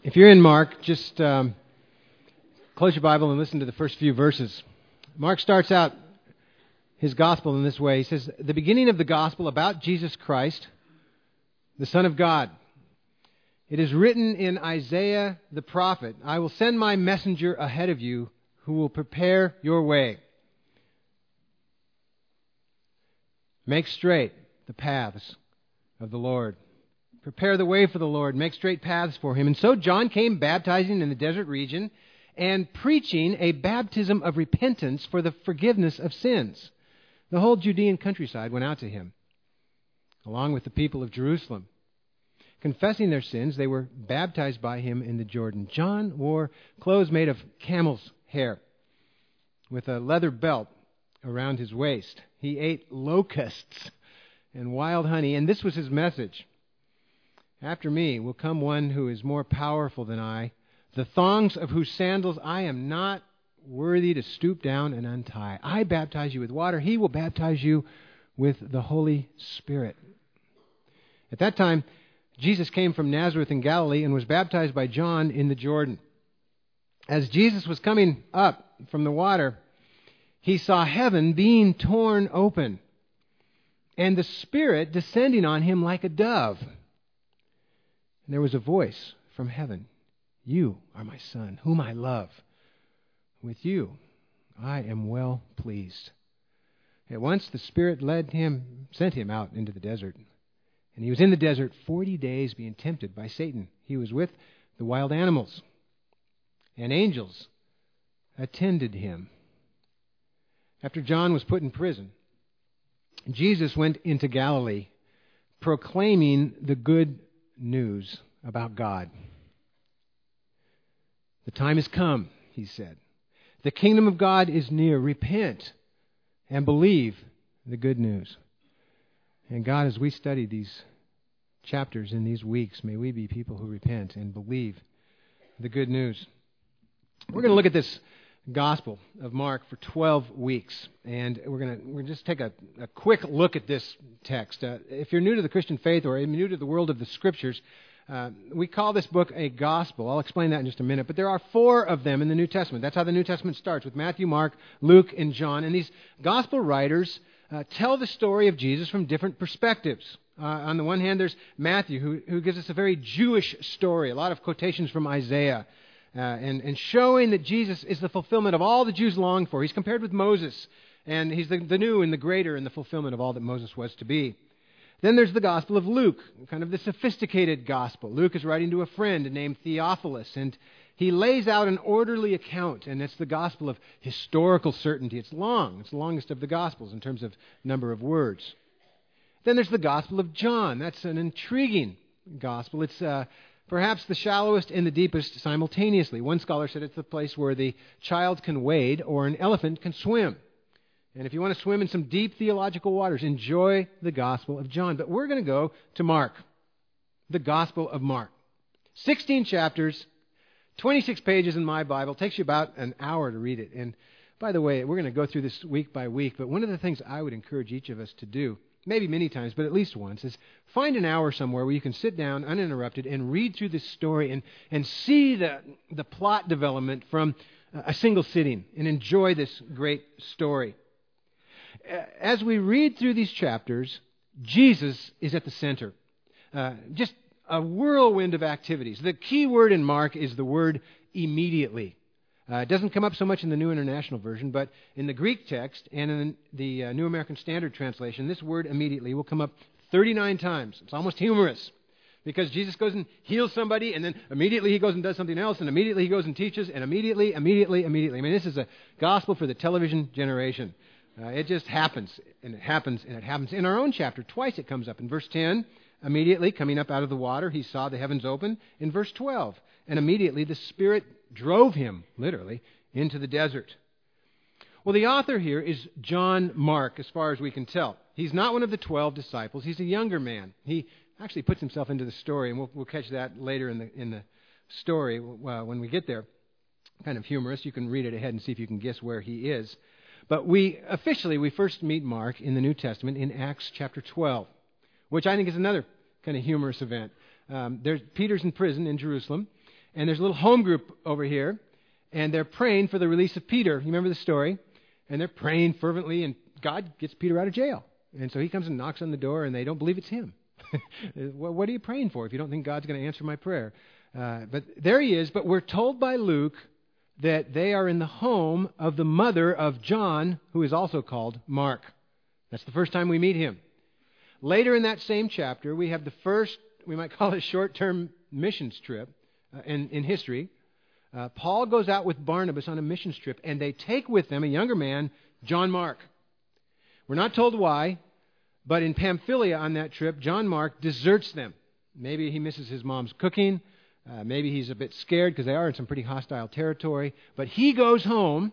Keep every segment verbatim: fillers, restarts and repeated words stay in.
If you're in Mark, just um, close your Bible and listen to the first few verses. Mark starts out his gospel in this way. He says, the beginning of the gospel about Jesus Christ, the Son of God. It is written in Isaiah the prophet, I will send my messenger ahead of you who will prepare your way. Make straight the paths of the Lord. Prepare the way for the Lord. Make straight paths for Him. And so John came baptizing in the desert region and preaching a baptism of repentance for the forgiveness of sins. The whole Judean countryside went out to him, along with the people of Jerusalem. Confessing their sins, they were baptized by him in the Jordan. John wore clothes made of camel's hair with a leather belt around his waist. He ate locusts and wild honey, and this was his message. After me will come one who is more powerful than I, the thongs of whose sandals I am not worthy to stoop down and untie. I baptize you with water. He will baptize you with the Holy Spirit. At that time, Jesus came from Nazareth in Galilee and was baptized by John in the Jordan. As Jesus was coming up from the water, he saw heaven being torn open and the Spirit descending on him like a dove. And there was a voice from heaven, you are my Son, whom I love. With you I am well pleased. At once the Spirit led him, sent him out into the desert. And he was in the desert forty days being tempted by Satan. He was with the wild animals, and angels attended him. After John was put in prison, Jesus went into Galilee, proclaiming the good news about God. The time has come, he said. The kingdom of God is near. Repent and believe the good news. And God, as we study these chapters in these weeks, may we be people who repent and believe the good news. We're going to look at this Gospel of Mark for twelve weeks, and we're going to we're going to just take a, a quick look at this text. Uh, if you're new to the Christian faith or new to the world of the Scriptures, uh, we call this book a Gospel. I'll explain that in just a minute, but there are four of them in the New Testament. That's how the New Testament starts, with Matthew, Mark, Luke, and John, and these Gospel writers uh, tell the story of Jesus from different perspectives. Uh, on the one hand, there's Matthew, who, who gives us a very Jewish story, a lot of quotations from Isaiah, uh, and, and showing that Jesus is the fulfillment of all the Jews longed for. He's compared with Moses, and he's the, the new and the greater in the fulfillment of all that Moses was to be. Then there's the Gospel of Luke, kind of the sophisticated gospel. Luke is writing to a friend named Theophilus, and he lays out an orderly account, and it's the gospel of historical certainty. It's long. It's the longest of the Gospels in terms of number of words. Then there's the Gospel of John. That's an intriguing gospel. It's uh, perhaps the shallowest and the deepest simultaneously. One scholar said it's the place where the child can wade or an elephant can swim. And if you want to swim in some deep theological waters, enjoy the Gospel of John. But we're going to go to Mark, the Gospel of Mark. sixteen chapters, twenty-six pages in my Bible. It takes you about an hour to read it. And by the way, we're going to go through this week by week, but one of the things I would encourage each of us to do, maybe many times, but at least once, is find an hour somewhere where you can sit down uninterrupted and read through this story and, and see the, the plot development from a single sitting and enjoy this great story. As we read through these chapters, Jesus is at the center. Uh, just a whirlwind of activities. The key word in Mark is the word immediately. Uh, it doesn't come up so much in the New International Version, but in the Greek text and in the uh, New American Standard Translation, this word immediately will come up thirty-nine times. It's almost humorous, because Jesus goes and heals somebody, and then immediately he goes and does something else, and immediately he goes and teaches, and immediately, immediately, immediately. I mean, this is a gospel for the television generation. Uh, it just happens, and it happens, and it happens. In our own chapter, twice it comes up. In verse ten, immediately coming up out of the water, he saw the heavens open. In verse twelve, and immediately the Spirit drove him, literally, into the desert. Well, the author here is John Mark, as far as we can tell. He's not one of the twelve disciples. He's a younger man. He actually puts himself into the story, and we'll, we'll catch that later in the in the story uh, when we get there. Kind of humorous. You can read it ahead and see if you can guess where he is. But we, officially, we first meet Mark in the New Testament in Acts chapter twelve, which I think is another kind of humorous event. Um, there's, Peter's in prison in Jerusalem, And there's a little home group over here, and they're praying for the release of Peter. You remember the story? And they're praying fervently, and God gets Peter out of jail. And so he comes and knocks on the door, and they don't believe it's him. Well, what are you praying for if you don't think God's going to answer my prayer? Uh, but there he is. But we're told by Luke that they are in the home of the mother of John, who is also called Mark. That's the first time we meet him. Later in that same chapter, we have the first, we might call it a short-term missions trip uh, in, in history. Uh, Paul goes out with Barnabas on a missions trip, and they take with them a younger man, John Mark. We're not told why, but in Pamphylia on that trip, John Mark deserts them. Maybe he misses his mom's cooking. Uh, maybe he's a bit scared because they are in some pretty hostile territory. But he goes home,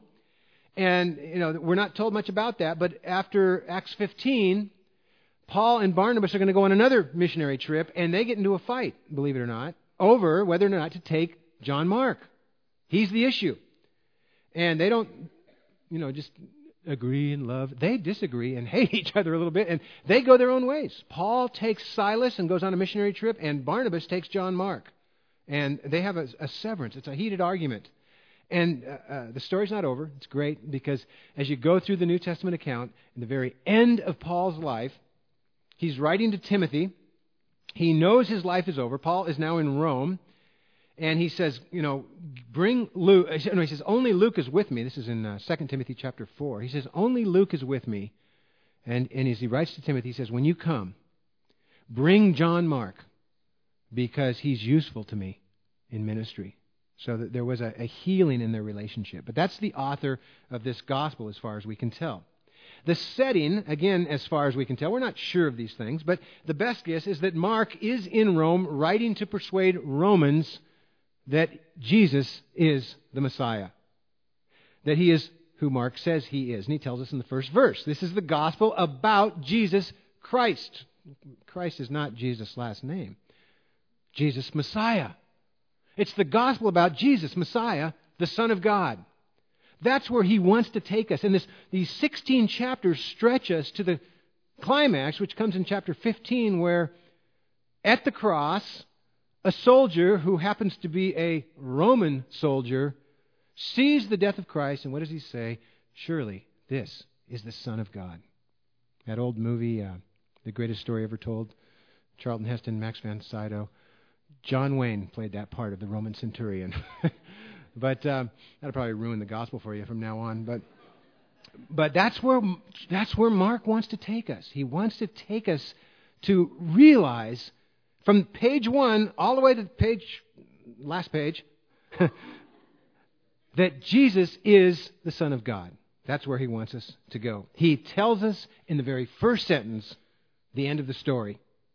and you know we're not told much about that. But after Acts fifteen, Paul and Barnabas are going to go on another missionary trip, and they get into a fight, believe it or not, over whether or not to take John Mark. He's the issue. And they don't, you know, just agree and love. They disagree and hate each other a little bit, and they go their own ways. Paul takes Silas and goes on a missionary trip, and Barnabas takes John Mark. And they have a, a severance. It's a heated argument. And uh, uh, the story's not over. It's great because as you go through the New Testament account, in the very end of Paul's life, he's writing to Timothy. He knows his life is over. Paul is now in Rome. And he says, you know, bring Luke. No, he says, only Luke is with me. This is in uh, Second Timothy chapter four. He says, only Luke is with me. And, and as he writes to Timothy, he says, when you come, bring John Mark because he's useful to me in ministry. So that there was a, a healing in their relationship. But that's the author of this gospel as far as we can tell. The setting, again, as far as we can tell, we're not sure of these things, but the best guess is that Mark is in Rome writing to persuade Romans that Jesus is the Messiah. That he is who Mark says he is. And he tells us in the first verse. This is the gospel about Jesus Christ. Christ is not Jesus' last name. Jesus Messiah. It's the gospel about Jesus Messiah, the Son of God. That's where he wants to take us. And this, these sixteen chapters stretch us to the climax, which comes in chapter fifteen, where at the cross, a soldier who happens to be a Roman soldier sees the death of Christ, and what does he say? Surely this is the Son of God. That old movie, uh, The Greatest Story Ever Told, Charlton Heston, Max von Sydow. John Wayne played that part of the Roman centurion. But uh, that'll probably ruin the gospel for you from now on. But but that's where that's where Mark wants to take us. He wants to take us to realize from page one all the way to the page last page that Jesus is the Son of God. That's where he wants us to go. He tells us in the very first sentence the end of the story.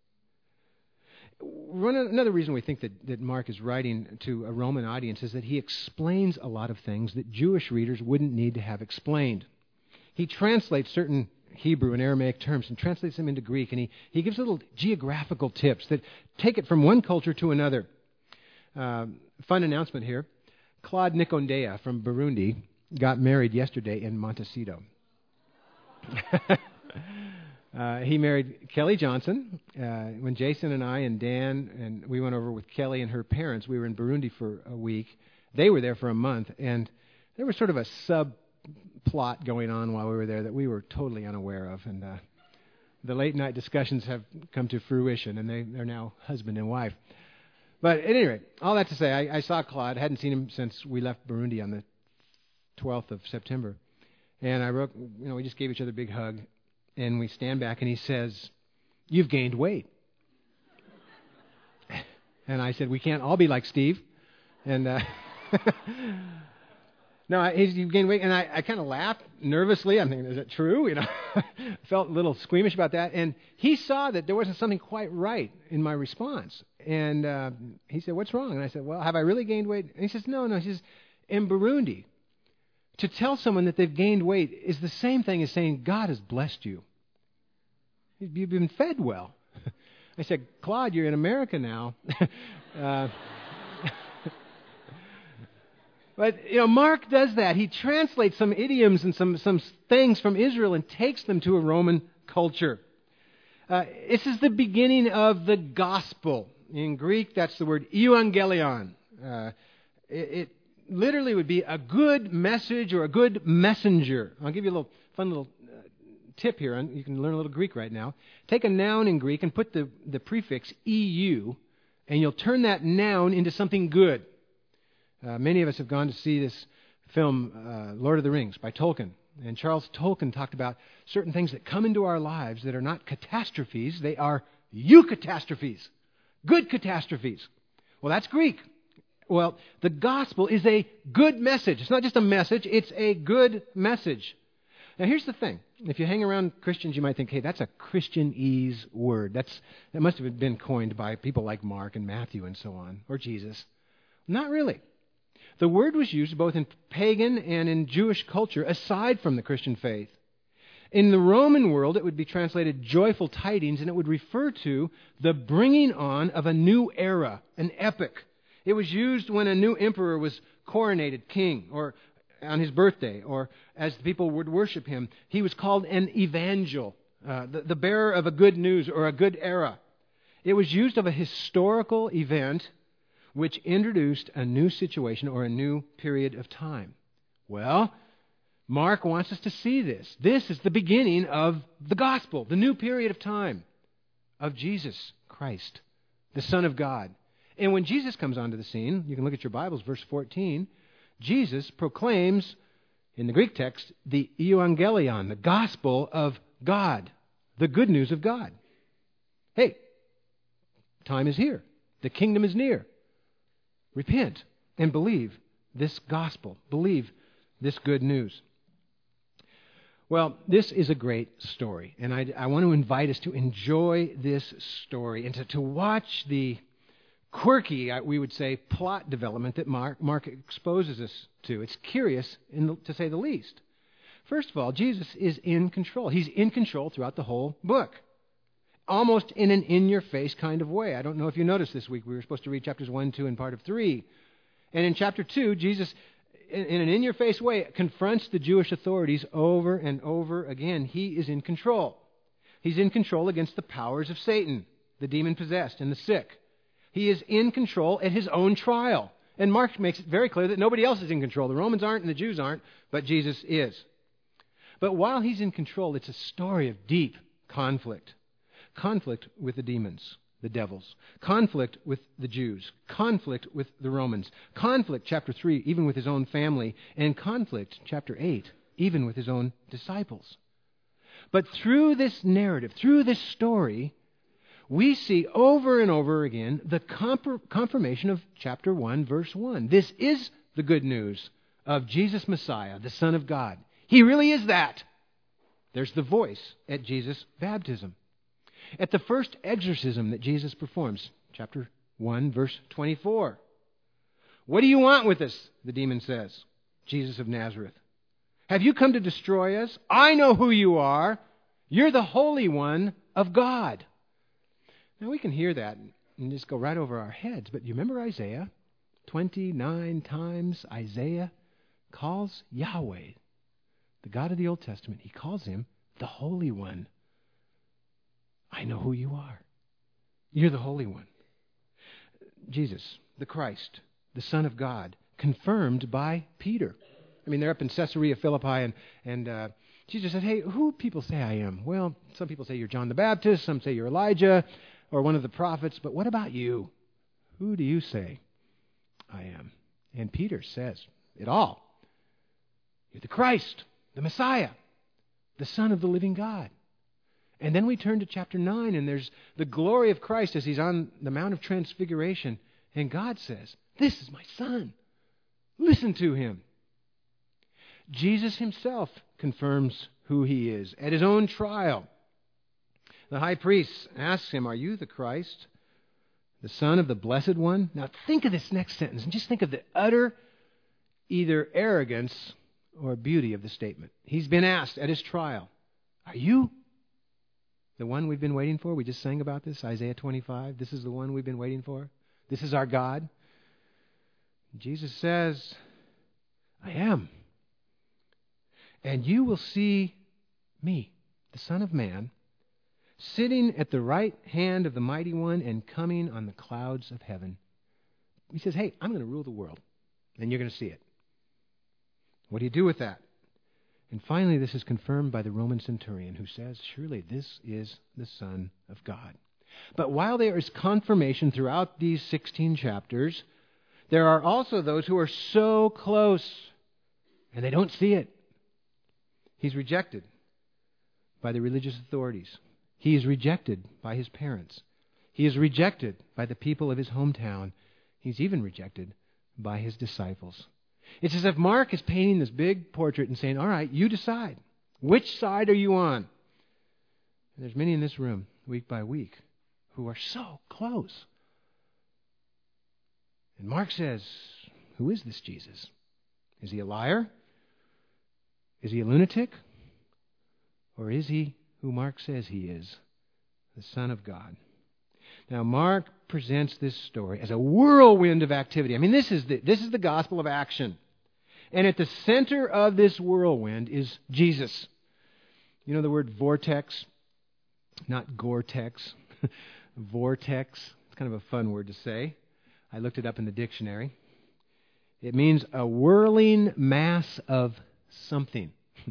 One, another reason we think that, that Mark is writing to a Roman audience is that he explains a lot of things that Jewish readers wouldn't need to have explained. He translates certain Hebrew and Aramaic terms and translates them into Greek, and he, he gives little geographical tips that take it from one culture to another. Uh, fun announcement here. Claude Nikondea from Burundi got married yesterday in Montecito. Uh, he married Kelly Johnson. Uh, when Jason and I and Dan and we went over with Kelly and her parents, we were in Burundi for a week. They were there for a month, and there was sort of a subplot going on while we were there that we were totally unaware of. And uh, the late night discussions have come to fruition, and they, they're now husband and wife. But at any rate, all that to say, I, I saw Claude. I hadn't seen him since we left Burundi on the twelfth of September. And I wrote, you know, we just gave each other a big hug. And we stand back, and he says, "You've gained weight." And I said, "We can't all be like Steve." And uh, no, he's, you've gained weight. And I, I kind of laughed nervously. I'm thinking, is that true? You know, felt a little squeamish about that. And he saw that there wasn't something quite right in my response. And uh, he said, "What's wrong?" And I said, "Well, have I really gained weight?" And he says, "No, no." He says, "In Burundi, to tell someone that they've gained weight is the same thing as saying God has blessed you. You've been fed well." I said, "Claude, you're in America now." uh, but, you know, Mark does that. He translates some idioms and some, some things from Israel and takes them to a Roman culture. Uh, this is the beginning of the gospel. In Greek, that's the word euangelion. Uh, it, it literally would be a good message or a good messenger. I'll give you a little fun little uh, tip here. You can learn a little Greek right now. Take a noun in Greek and put the, the prefix E U, and you'll turn that noun into something good. Uh, many of us have gone to see this film, uh, Lord of the Rings, by Tolkien. And Charles Tolkien talked about certain things that come into our lives that are not catastrophes. They are eucatastrophes, good catastrophes. Well, that's Greek. Well, the gospel is a good message. It's not just a message, it's a good message. Now, here's the thing. If you hang around Christians, you might think, hey, that's a Christianese word. That's That must have been coined by people like Mark and Matthew and so on, or Jesus. Not really. The word was used both in pagan and in Jewish culture aside from the Christian faith. In the Roman world, it would be translated joyful tidings, and it would refer to the bringing on of a new era, an epoch. It was used when a new emperor was coronated king, or on his birthday, or as the people would worship him. He was called an evangel, uh, the, the bearer of a good news or a good era. It was used of a historical event which introduced a new situation or a new period of time. Well, Mark wants us to see this. This is the beginning of the gospel, the new period of time of Jesus Christ, the Son of God. And when Jesus comes onto the scene, you can look at your Bibles, verse fourteen, Jesus proclaims, in the Greek text, the euangelion, the gospel of God, the good news of God. Hey, time is here. The kingdom is near. Repent and believe this gospel. Believe this good news. Well, this is a great story, and I, I want to invite us to enjoy this story and to, to watch the quirky, we would say, plot development that Mark, Mark exposes us to. It's curious, in the, to say the least. First of all, Jesus is in control. He's in control throughout the whole book, almost in an in-your-face kind of way. I don't know if you noticed this week, we were supposed to read chapters one, two, and part of three. And in chapter two, Jesus, in an in-your-face way, confronts the Jewish authorities over and over again. He is in control. He's in control against the powers of Satan, the demon-possessed, and the sick. He is in control at his own trial. And Mark makes it very clear that nobody else is in control. The Romans aren't and the Jews aren't, but Jesus is. But while he's in control, it's a story of deep conflict. Conflict with the demons, the devils. Conflict with the Jews. Conflict with the Romans. Conflict, chapter three, even with his own family. And conflict, chapter eight, even with his own disciples. But through this narrative, through this story, we see over and over again the confirmation of chapter one, verse one. This is the good news of Jesus Messiah, the Son of God. He really is that. There's the voice at Jesus' baptism. At the first exorcism that Jesus performs, chapter one, verse twenty-four. What do you want with us? The demon says, Jesus of Nazareth. Have you come to destroy us? I know who you are. You're the Holy One of God. Now we can hear that and just go right over our heads. But you remember Isaiah? twenty-nine times Isaiah calls Yahweh, the God of the Old Testament, he calls him the Holy One. I know who you are. You're the Holy One. Jesus, the Christ, the Son of God, confirmed by Peter. I mean, they're up in Caesarea Philippi, and, and uh, Jesus said, hey, who people say I am? Well, some people say you're John the Baptist, some say you're Elijah, or one of the prophets, but what about you? Who do you say I am? And Peter says it all. You're the Christ, the Messiah, the Son of the living God. And then we turn to chapter nine, and there's the glory of Christ as he's on the Mount of Transfiguration. And God says, this is my Son. Listen to him. Jesus himself confirms who he is at his own trial. The high priest asks him, are you the Christ, the Son of the Blessed One? Now think of this next sentence, and just think of the utter either arrogance or beauty of the statement. He's been asked at his trial, are you the one we've been waiting for? We just sang about this, Isaiah twenty-five. This is the one we've been waiting for. This is our God. Jesus says, I am. And you will see me, the Son of Man, sitting at the right hand of the Mighty One and coming on the clouds of heaven. he says, hey, I'm going to rule the world, and you're going to see it. What do you do with that? And finally, this is confirmed by the Roman centurion who says, surely this is the Son of God. But while there is confirmation throughout these sixteen chapters, there are also those who are so close and they don't see it. He's rejected by the religious authorities. He is rejected by his parents. He is rejected by the people of his hometown. He's even rejected by his disciples. It's as if Mark is painting this big portrait and saying, all right, you decide. Which side are you on? And there's many in this room, week by week, who are so close. And Mark says, who is this Jesus? Is he a liar? Is he a lunatic? Or is he who Mark says he is, the Son of God? Now, Mark presents this story as a whirlwind of activity. I mean, this is the, this is the gospel of action. And at the center of this whirlwind is Jesus. You know the word vortex? Not Gore-Tex. Vortex. It's kind of a fun word to say. I looked it up in the dictionary. It means a whirling mass of something,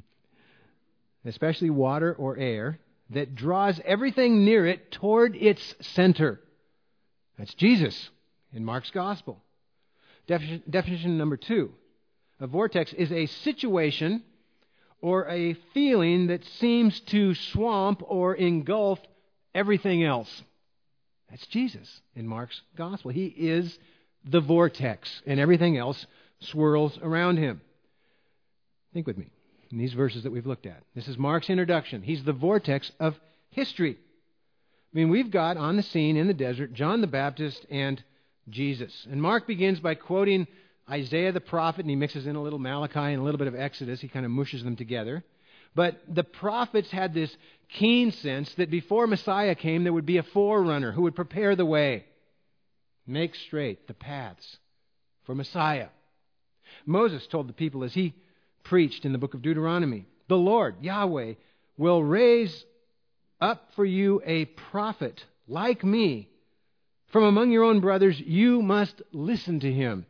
especially water or air, that draws everything near it toward its center. That's Jesus in Mark's Gospel. Definition, definition number two. A vortex is a situation or a feeling that seems to swamp or engulf everything else. That's Jesus in Mark's Gospel. He is the vortex, and everything else swirls around him. Think with me. In these verses that we've looked at. This is Mark's introduction. He's the vortex of history. I mean, we've got on the scene in the desert John the Baptist and Jesus. And Mark begins by quoting Isaiah the prophet, and he mixes in a little Malachi and a little bit of Exodus. He kind of mushes them together. But the prophets had this keen sense that before Messiah came, there would be a forerunner who would prepare the way, make straight the paths for Messiah. Moses told the people as he preached in the book of Deuteronomy, the Lord, Yahweh, will raise up for you a prophet like me. From among your own brothers, you must listen to him.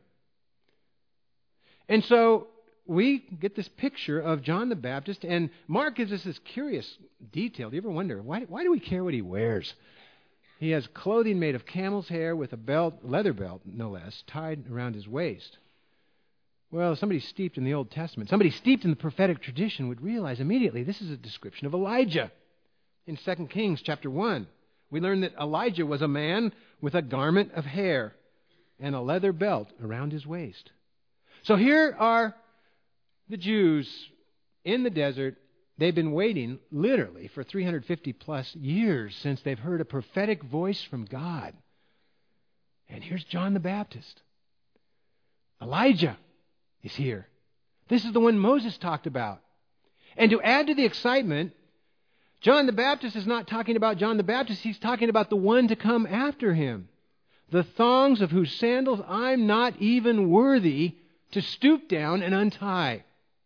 And so we get this picture of John the Baptist, and Mark gives us this curious detail. Do you ever wonder, why, why do we care what he wears? He has clothing made of camel's hair with a belt, leather belt, no less, tied around his waist. Well, somebody steeped in the Old Testament, somebody steeped in the prophetic tradition would realize immediately this is a description of Elijah. In Second Kings chapter one, we learn that Elijah was a man with a garment of hair and a leather belt around his waist. So here are the Jews in the desert. They've been waiting literally for three hundred fifty plus years since they've heard a prophetic voice from God. And here's John the Baptist. Elijah is here. This is the one Moses talked about. And to add to the excitement, John the Baptist is not talking about John the Baptist. He's talking about the one to come after him. The thongs of whose sandals I'm not even worthy to stoop down and untie.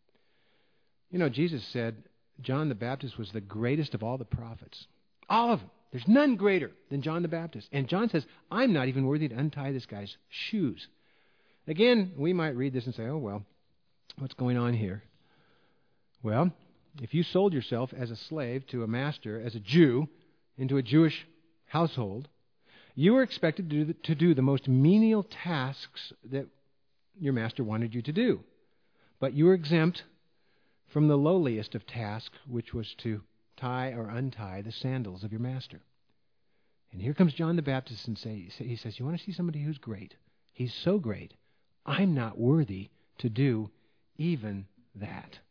You know, Jesus said John the Baptist was the greatest of all the prophets. All of them. There's none greater than John the Baptist. And John says, I'm not even worthy to untie this guy's shoes. Again, we might read this and say, oh, well, what's going on here? Well, if you sold yourself as a slave to a master, as a Jew, into a Jewish household, you were expected to do the, to do the most menial tasks that your master wanted you to do. But you were exempt from the lowliest of tasks, which was to tie or untie the sandals of your master. And here comes John the Baptist and say, he says, you want to see somebody who's great? He's so great, I'm not worthy to do even that.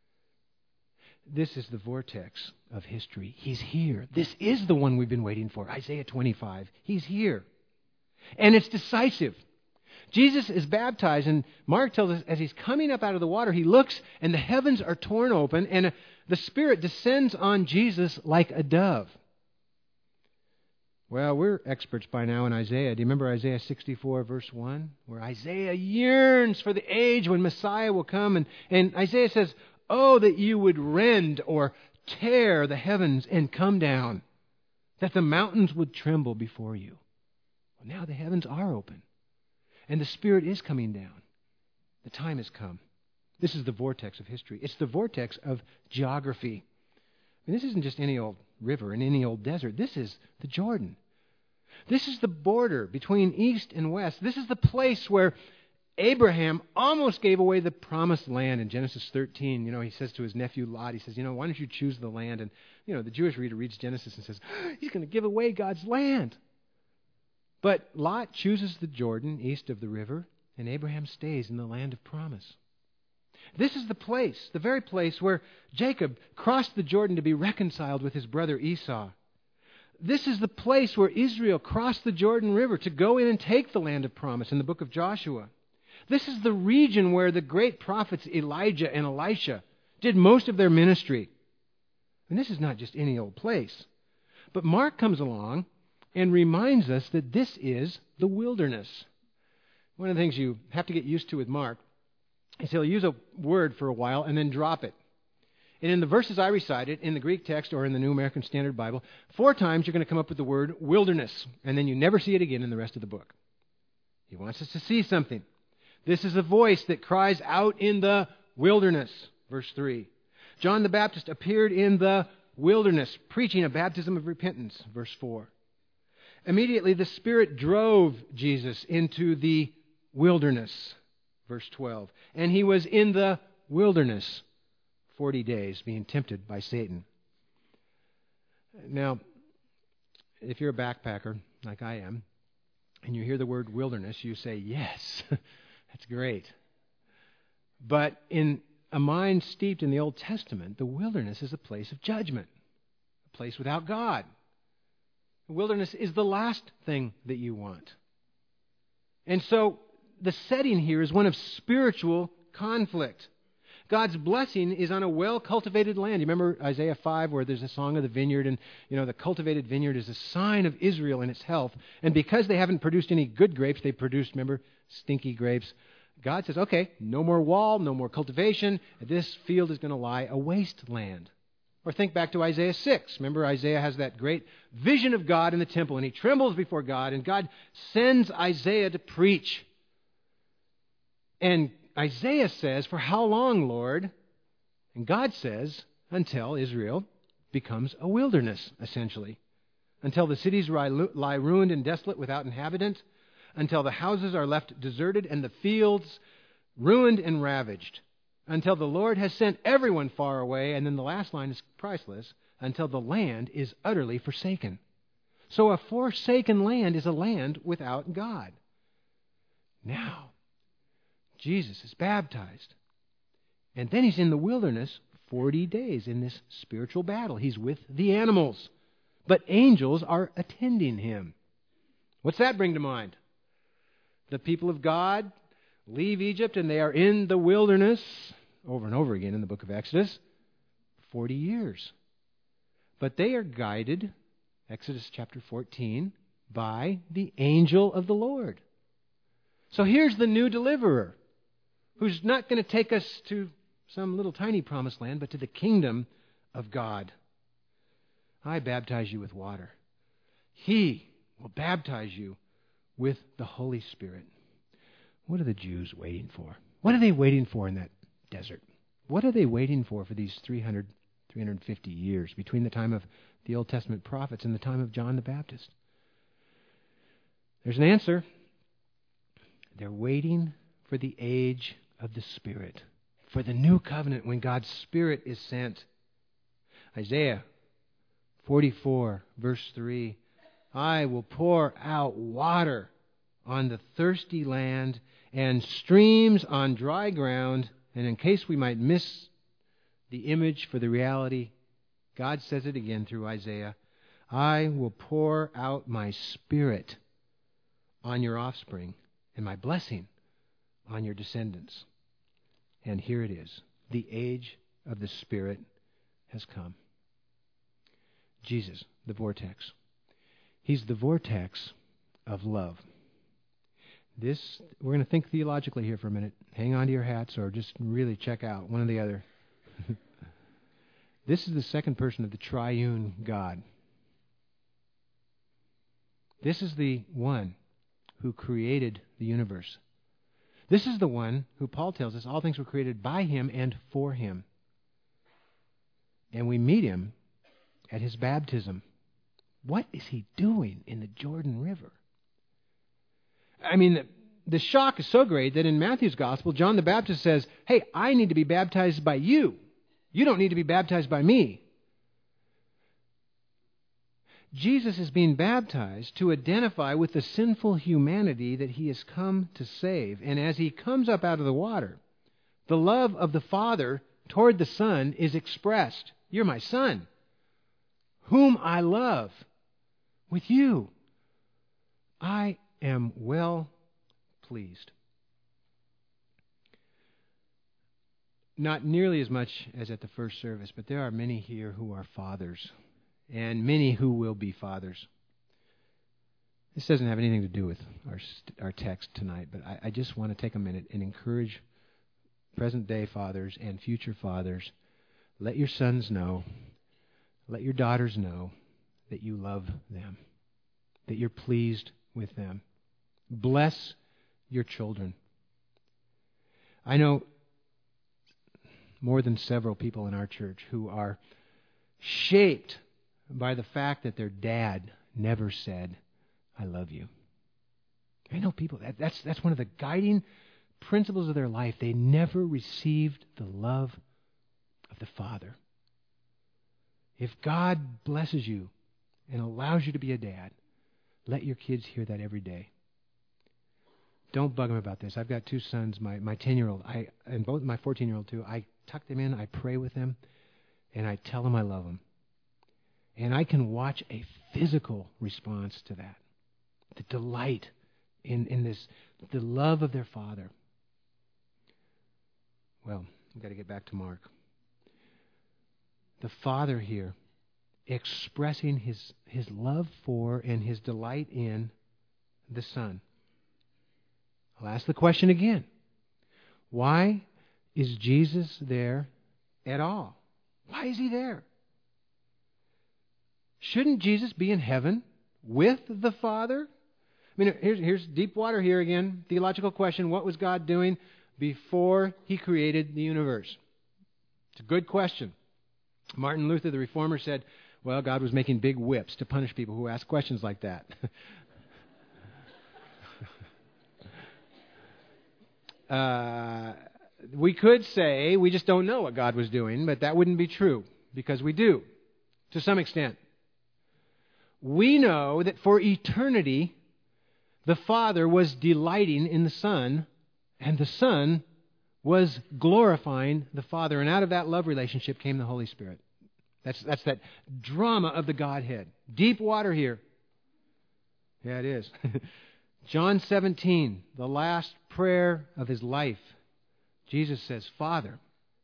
This is the vortex of history. He's here. This is the one we've been waiting for. Isaiah twenty-five. He's here. And it's decisive. Jesus is baptized, and Mark tells us as he's coming up out of the water, he looks and the heavens are torn open, and the Spirit descends on Jesus like a dove. Well, we're experts by now in Isaiah. Do you remember Isaiah sixty-four, verse one? Where Isaiah yearns for the age when Messiah will come, and, and Isaiah says, oh, that you would rend or tear the heavens and come down, that the mountains would tremble before you. Well, now the heavens are open. And the Spirit is coming down. The time has come. This is the vortex of history. It's the vortex of geography. I mean, this isn't just any old river and any old desert. This is the Jordan. This is the border between east and west. This is the place where Abraham almost gave away the promised land in Genesis thirteen. You know, he says to his nephew Lot, he says, you know, why don't you choose the land? And, you know, the Jewish reader reads Genesis and says, he's going to give away God's land. But Lot chooses the Jordan east of the river, and Abraham stays in the land of promise. This is the place, the very place where Jacob crossed the Jordan to be reconciled with his brother Esau. This is the place where Israel crossed the Jordan River to go in and take the land of promise in the book of Joshua. This is the region where the great prophets Elijah and Elisha did most of their ministry. And this is not just any old place. But Mark comes along and reminds us that this is the wilderness. One of the things you have to get used to with Mark is he'll use a word for a while and then drop it. And in the verses I recited, in the Greek text or in the New American Standard Bible, four times you're going to come up with the word wilderness, and then you never see it again in the rest of the book. He wants us to see something. This is a voice that cries out in the wilderness, verse three. John the Baptist appeared in the wilderness, preaching a baptism of repentance, verse four. Immediately the Spirit drove Jesus into the wilderness, verse twelve. And he was in the wilderness forty days, being tempted by Satan. Now, if you're a backpacker, like I am, and you hear the word wilderness, you say, yes, that's great. But in a mind steeped in the Old Testament, the wilderness is a place of judgment, a place without God. The wilderness is the last thing that you want. And so the setting here is one of spiritual conflict. God's blessing is on a well-cultivated land. You remember Isaiah five where there's a song of the vineyard, and you know the cultivated vineyard is a sign of Israel and its health. And because they haven't produced any good grapes, they produced, remember, stinky grapes. God says, okay, no more wall, no more cultivation. This field is going to lie a wasteland. Or think back to Isaiah six. Remember, Isaiah has that great vision of God in the temple, and he trembles before God, and God sends Isaiah to preach. And Isaiah says, for how long, Lord? And God says, until Israel becomes a wilderness, essentially. Until the cities lie ruined and desolate without inhabitant. Until the houses are left deserted and the fields ruined and ravaged. Until the Lord has sent everyone far away. And then the last line is priceless. Until the land is utterly forsaken. So a forsaken land is a land without God. Now, Jesus is baptized. And then he's in the wilderness forty days in this spiritual battle. He's with the animals. But angels are attending him. What's that bring to mind? The people of God leave Egypt and they are in the wilderness over and over again in the book of Exodus, forty years. But they are guided, Exodus chapter fourteen, by the angel of the Lord. So here's the new deliverer, who's not going to take us to some little tiny promised land, but to the kingdom of God. I baptize you with water. He will baptize you with the Holy Spirit. What are the Jews waiting for? What are they waiting for in that desert? What are they waiting for for these three hundred, three hundred fifty years between the time of the Old Testament prophets and the time of John the Baptist? There's an answer. They're waiting for the age of the Spirit, for the new covenant when God's Spirit is sent. Isaiah forty-four, verse three, I will pour out water on the thirsty land and streams on dry ground. And in case we might miss the image for the reality, God says it again through Isaiah, I will pour out my Spirit on your offspring and my blessing on your descendants. And here it is. The age of the Spirit has come. Jesus, the vortex. He's the vortex of love. This, we're going to think theologically here for a minute. Hang on to your hats or just really check out one or the other. This is the second person of the triune God. This is the one who created the universe. This is the one who Paul tells us all things were created by him and for him. And we meet him at his baptism. What is he doing in the Jordan River? I mean, the, the shock is so great that in Matthew's gospel, John the Baptist says, hey, I need to be baptized by you. You don't need to be baptized by me. Jesus is being baptized to identify with the sinful humanity that he has come to save. And as he comes up out of the water, the love of the Father toward the Son is expressed. You're my Son, whom I love. With you, I am well pleased. Not nearly as much as at the first service, but there are many here who are fathers, and many who will be fathers. This doesn't have anything to do with our our text tonight, but I, I just want to take a minute and encourage present-day fathers and future fathers. Let your sons know, let your daughters know that you love them, that you're pleased with them. Bless your children. I know more than several people in our church who are shaped by the fact that their dad never said, I love you. I know people, that, that's, that's one of the guiding principles of their life. They never received the love of the Father. If God blesses you and allows you to be a dad, let your kids hear that every day. Don't bug them about this. I've got two sons, my, my ten-year-old, I and both my fourteen-year-old too. I tuck them in, I pray with them, and I tell them I love them. And I can watch a physical response to that. The delight in, in this, the love of their father. Well, I've got to get back to Mark. The Father here expressing his, his love for and his delight in the Son. I'll ask the question again. Why is Jesus there at all? Why is he there? Shouldn't Jesus be in heaven with the Father? I mean, here's, here's deep water here again. Theological question. What was God doing before he created the universe? It's a good question. Martin Luther, the Reformer, said, well, God was making big whips to punish people who ask questions like that. uh, we could say we just don't know what God was doing, but that wouldn't be true, because we do, to some extent. We know that for eternity, the Father was delighting in the Son, and the Son was glorifying the Father. And out of that love relationship came the Holy Spirit. That's, that's that drama of the Godhead. Deep water here. Yeah, it is. John seventeen, the last prayer of his life. Jesus says, Father,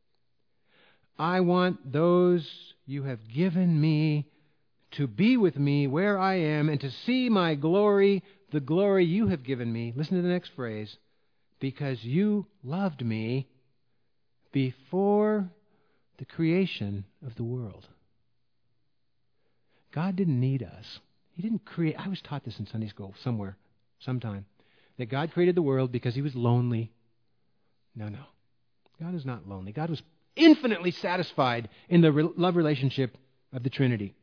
I want those you have given me to be with me where I am and to see my glory, the glory you have given me. Listen to the next phrase. Because you loved me before the creation of the world. God didn't need us. He didn't create. I was taught this in Sunday school somewhere, sometime, that God created the world because he was lonely. No, no. God is not lonely. God was infinitely satisfied in the re- love relationship of the Trinity.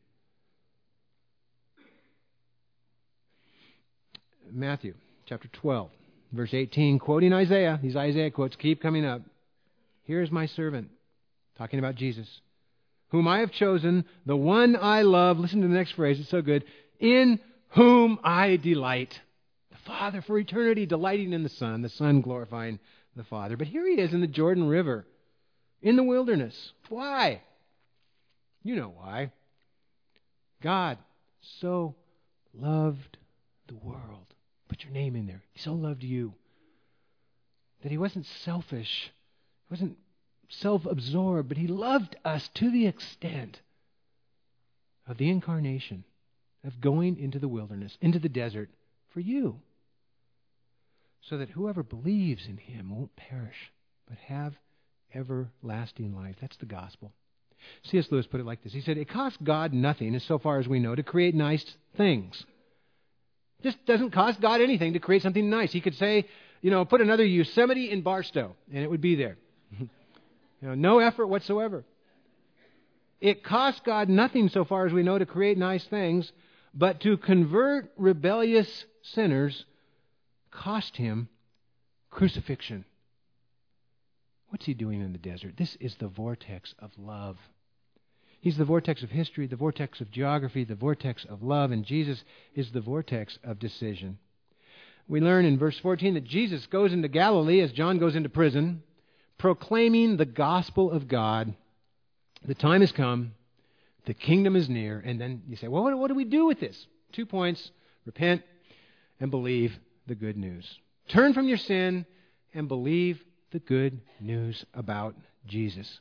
Matthew chapter twelve, verse eighteen, quoting Isaiah. These Isaiah quotes keep coming up. Here is my servant, talking about Jesus, whom I have chosen, the one I love. Listen to the next phrase, it's so good. In whom I delight. The Father for eternity delighting in the Son, the Son glorifying the Father. But here he is in the Jordan River, in the wilderness. Why? You know why. God so loved the world. Put your name in there. He so loved you that he wasn't selfish. He wasn't self-absorbed, but he loved us to the extent of the incarnation, of going into the wilderness, into the desert for you, so that whoever believes in him won't perish, but have everlasting life. That's the gospel. C S Lewis put it like this. He said, it costs God nothing, as so far as we know, to create nice things. Just doesn't cost God anything to create something nice. He could say, you know, put another Yosemite in Barstow, and it would be there. you know, no effort whatsoever. It costs God nothing, so far as we know, to create nice things, but to convert rebellious sinners cost him crucifixion. What's he doing in the desert? This is the vortex of love. He's the vortex of history, the vortex of geography, the vortex of love, and Jesus is the vortex of decision. We learn in verse fourteen that Jesus goes into Galilee as John goes into prison, proclaiming the gospel of God. The time has come, the kingdom is near, and then you say, well, what, what do we do with this? Two points: repent and believe the good news. Turn from your sin and believe the good news about Jesus.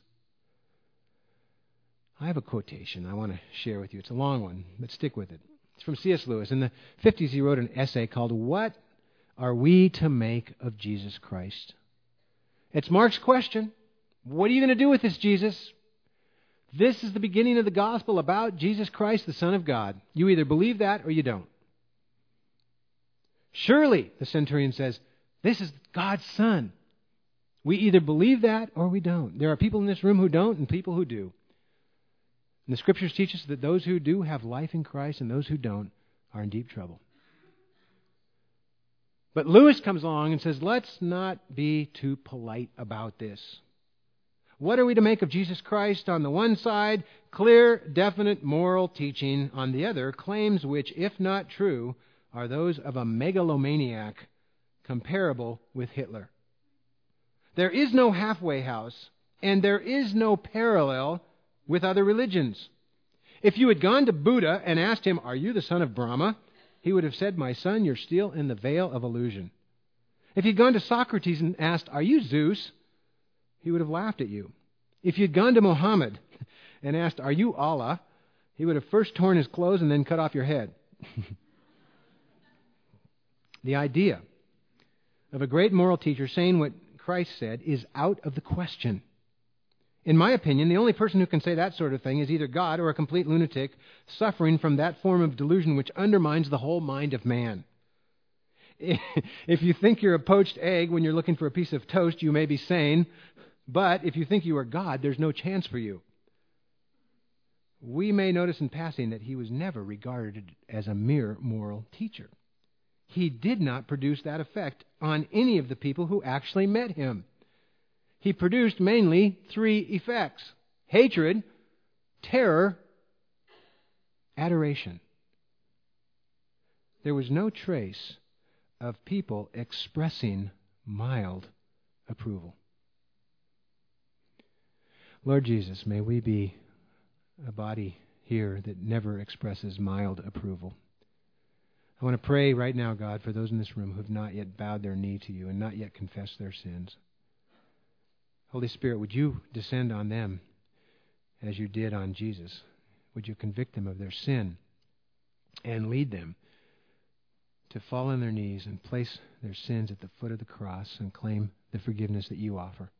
I have a quotation I want to share with you. It's a long one, but stick with it. It's from C S Lewis. In the fifties, he wrote an essay called, "What Are We to Make of Jesus Christ?" It's Mark's question. What are you going to do with this, Jesus? This is the beginning of the gospel about Jesus Christ, the Son of God. You either believe that or you don't. Surely, the centurion says, this is God's Son. We either believe that or we don't. There are people in this room who don't and people who do. And the Scriptures teach us that those who do have life in Christ and those who don't are in deep trouble. But Lewis comes along and says, let's not be too polite about this. What are we to make of Jesus Christ? On the one side, clear, definite moral teaching. On the other, claims which, if not true, are those of a megalomaniac comparable with Hitler. There is no halfway house, and there is no parallel with other religions. If you had gone to Buddha and asked him, are you the son of Brahma? He would have said, my son, you're still in the veil of illusion. If you'd gone to Socrates and asked, are you Zeus? He would have laughed at you. If you'd gone to Muhammad and asked, are you Allah? He would have first torn his clothes and then cut off your head. The idea of a great moral teacher saying what Christ said is out of the question. In my opinion, the only person who can say that sort of thing is either God or a complete lunatic suffering from that form of delusion which undermines the whole mind of man. If you think you're a poached egg when you're looking for a piece of toast, you may be sane. But if you think you are God, there's no chance for you. We may notice in passing that he was never regarded as a mere moral teacher. He did not produce that effect on any of the people who actually met him. He produced mainly three effects: hatred, terror, adoration. There was no trace of people expressing mild approval. Lord Jesus, may we be a body here that never expresses mild approval. I want to pray right now, God, for those in this room who have not yet bowed their knee to you and not yet confessed their sins. Holy Spirit, would you descend on them as you did on Jesus? Would you convict them of their sin and lead them to fall on their knees and place their sins at the foot of the cross and claim the forgiveness that you offer?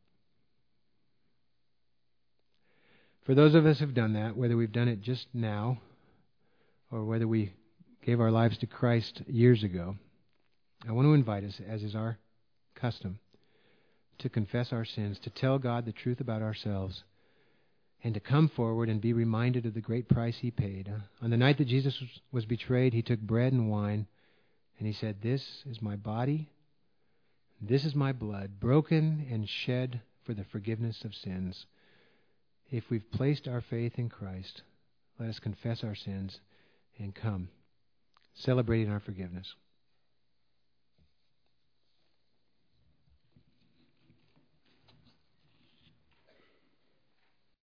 For those of us who have done that, whether we've done it just now or whether we gave our lives to Christ years ago, I want to invite us, as is our custom, to confess our sins, to tell God the truth about ourselves, and to come forward and be reminded of the great price he paid. On the night that Jesus was betrayed, he took bread and wine, and he said, this is my body, this is my blood, broken and shed for the forgiveness of sins. If we've placed our faith in Christ, let us confess our sins and come, celebrating our forgiveness.